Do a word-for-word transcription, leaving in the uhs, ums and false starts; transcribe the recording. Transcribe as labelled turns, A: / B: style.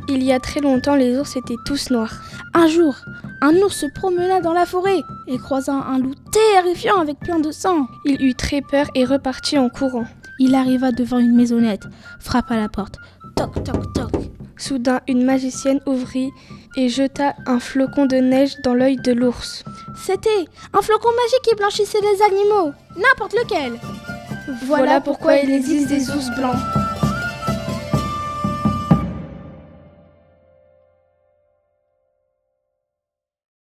A: Il y a très longtemps, les ours étaient tous noirs.
B: Un jour, un ours se promena dans la forêt et croisa un loup terrifiant avec plein de sang.
A: Il eut très peur et repartit en courant.
B: Il arriva devant une maisonnette, frappa à la porte. Toc, toc, toc.
A: Soudain, une magicienne ouvrit et jeta un flocon de neige dans l'œil de l'ours.
B: C'était un flocon magique qui blanchissait les animaux, n'importe lequel.
A: Voilà pourquoi il existe des ours blancs.